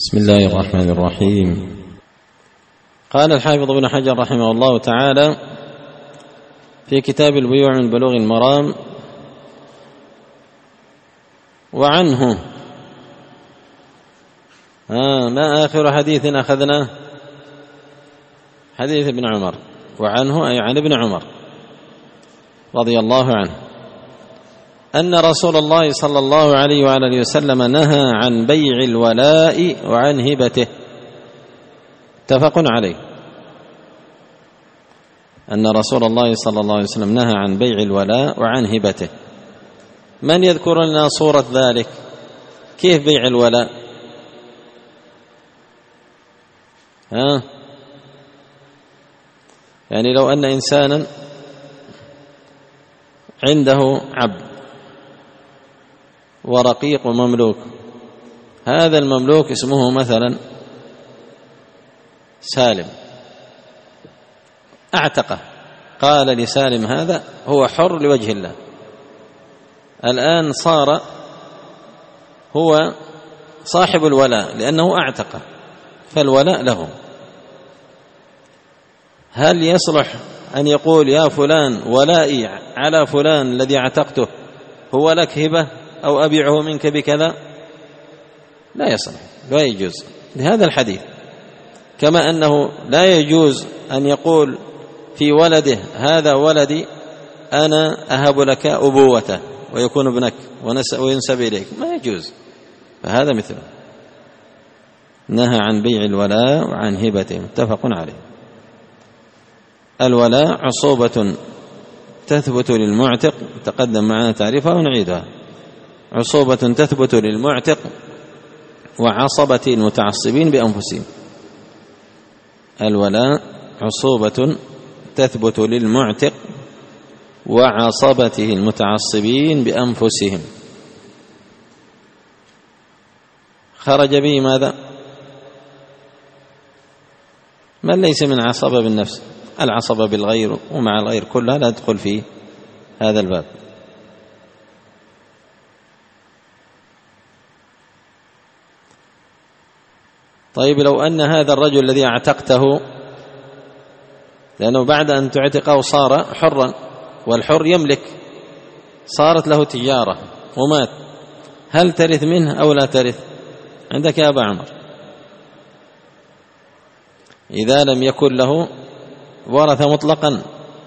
بسم الله الرحمن الرحيم. قال الحافظ ابن حجر رحمه الله تعالى في كتاب البيوع من بلوغ المرام: وعنه ما آخر حديث أخذناه؟ حديث ابن عمر. وعنه أي عن ابن عمر رضي الله عنه أن رسول الله صلى الله عليه وآله وسلم نهى عن بيع الولاء وعن هبته. متفق عليه. أن رسول الله صلى الله عليه وسلم نهى عن بيع الولاء وعن هبته. من يذكر لنا صورة ذلك؟ كيف بيع الولاء؟ يعني لو أن إنسانا عنده عبد ورقيق ومملوك، هذا المملوك اسمه مثلا سالم، اعتقه، قال لسالم هذا هو حر لوجه الله، الآن صار هو صاحب الولاء لأنه اعتقه، فالولاء له. هل يصلح أن يقول يا فلان ولائي على فلان الذي اعتقته هو لك هبة أو أبيعه منك بكذا؟ لا يصلح، لا يجوز لهذا الحديث. كما أنه لا يجوز أن يقول في ولده هذا ولدي أنا أهب لك أبوته ويكون ابنك وينسب إليك، ما يجوز. فهذا مثله. نهى عن بيع الولاء وعن هبته. متفق عليه. الولاء عصوبة تثبت للمعتق، تقدم معنا تعريفها ونعيدها. عصوبة تثبت للمعتق وعصبة المتعصبين بأنفسهم. الولاء عصوبة تثبت للمعتق وعصبته المتعصبين بأنفسهم. خرج به ماذا؟ من ليس من عصبة بالنفس، العصبة بالغير ومع الغير كلها لا تدخل في هذا الباب. طيب لو أن هذا الرجل الذي اعتقته، لأنه بعد أن تعتقه صار حرا، والحر يملك، صارت له تجارة ومات، هل ترث منه أو لا ترث؟ عندك يا أبا عمر. إذا لم يكن له ورث مطلقا،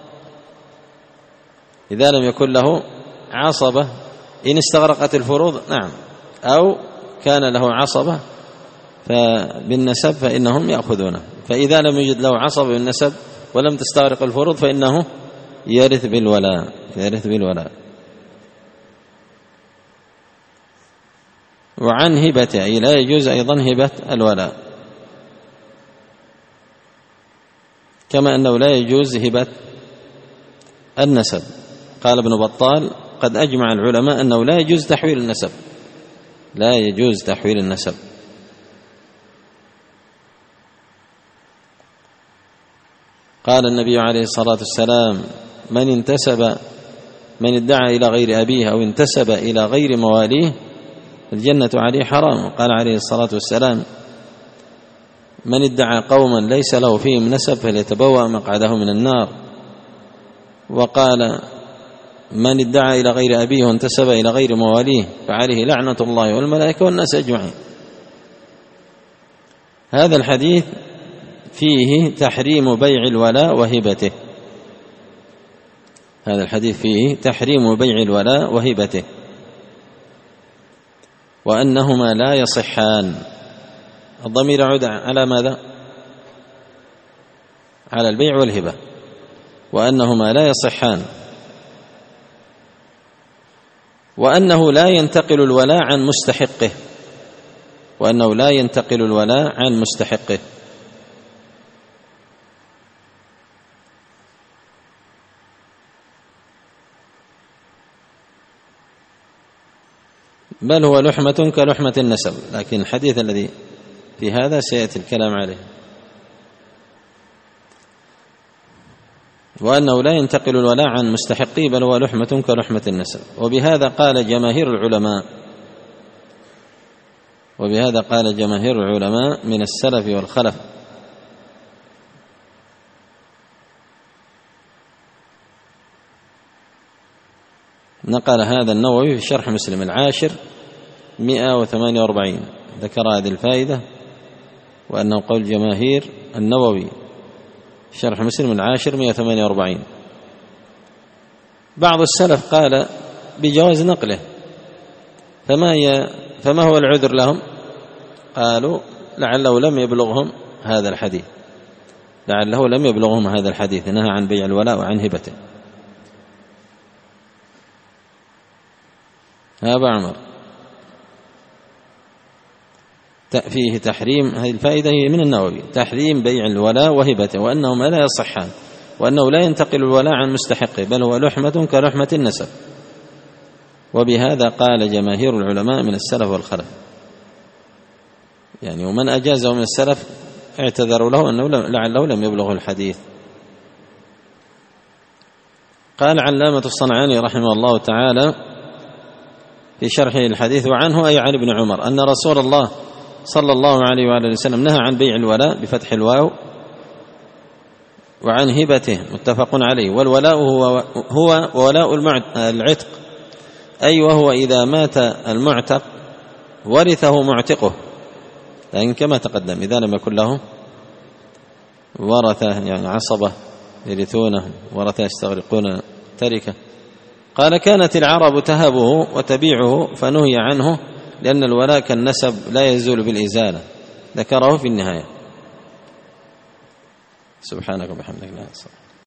إذا لم يكن له عصبة، إن استغرقت الفروض نعم، أو كان له عصبة بالنسب فإنهم يأخذونه. فإذا لم يجد له عصبة بالنسب ولم تستغرق الفروض فإنه يرث بالولاء، يرث بالولاء. وعن هبته أي لا يجوز أيضا هبة الولاء، كما أنه لا يجوز هبة النسب. قال ابن بطال: قد أجمع العلماء أنه لا يجوز تحويل النسب، لا يجوز تحويل النسب. قال النبي عليه الصلاة والسلام: من ادعى إلى غير أبيه أو انتسب إلى غير مواليه الجنة عليه حرام. قال عليه الصلاة والسلام: من ادعى قوما ليس له فيهم نسب فليتبوأ مقعده من النار. وقال: من ادعى إلى غير أبيه وانتسب إلى غير مواليه فعليه لعنة الله والملائكة والناس أجمعين. هذا الحديث فيه تحريم بيع الولاء وهبته. هذا الحديث فيه تحريم بيع الولاء وهبته، وأنهما لا يصحان. الضمير يعود على ماذا؟ على البيع والهبة. وأنهما لا يصحان، وأنه لا ينتقل الولاء عن مستحقه، وأنه لا ينتقل الولاء عن مستحقه. بل هو لحمة كلحمة النسب، لكن الحديث الذي في هذا سيأتي الكلام عليه. وأنه لا ينتقل الولاء عن مستحقيه بل هو لحمة كلحمة النسب. وبهذا قال جماهير العلماء وبهذا قال جماهير العلماء من السلف والخلف. نقل هذا النووي في شرح مسلم العاشر 148، ذكر هذه الفائدة، وأنه قول جماهير النووي شرح مسلم العاشر 148. بعض السلف قال بجواز نقله، فما هو العذر لهم؟ قالوا لعله لم يبلغهم هذا الحديث، لعله لم يبلغهم هذا الحديث، نهى عن بيع الولاء وعن هبته. أبا عمر فيه تحريم، هذه الفائدة هي من النووي، تحريم بيع الولاء وهبته، وأنهما لا يصحان، وأنه لا ينتقل الولاء عن مستحقه، بل هو لحمة كلحمة النسب. وبهذا قال جماهير العلماء من السلف والخلف، يعني ومن أجازه من السلف اعتذروا له أنه لعله لم يبلغه الحديث. قال علامة الصنعاني رحمه الله تعالى في شرحه الحديث: وعنه أي عن ابن عمر أن رسول الله صلى الله عليه وآله وسلم نهى عن بيع الولاء بفتح الواو، وعن هبته متفق عليه. والولاء هو ولاء العتق، أي وهو إذا مات المعتق ورثه معتقه، لأن كما تقدم إذا لم يكن له ورثة، يعني عصبة يرثونه، ورثة يستغرقون تركه. قال: كانت العرب تهبه وتبيعه فنهي عنه، لأن الولاء كالنسب لا يزول بالإزالة. ذكره في النهاية. سبحانك وبحمدك.